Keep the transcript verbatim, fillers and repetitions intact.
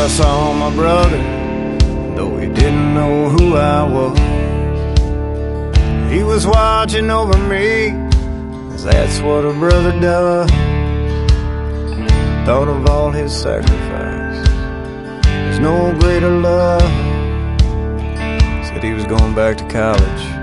I saw my brother, though he didn't know who I was. He was watching over me, 'cause that's what a brother does. Thought of all his sacrifice, there's no greater love. Said he was going back to college,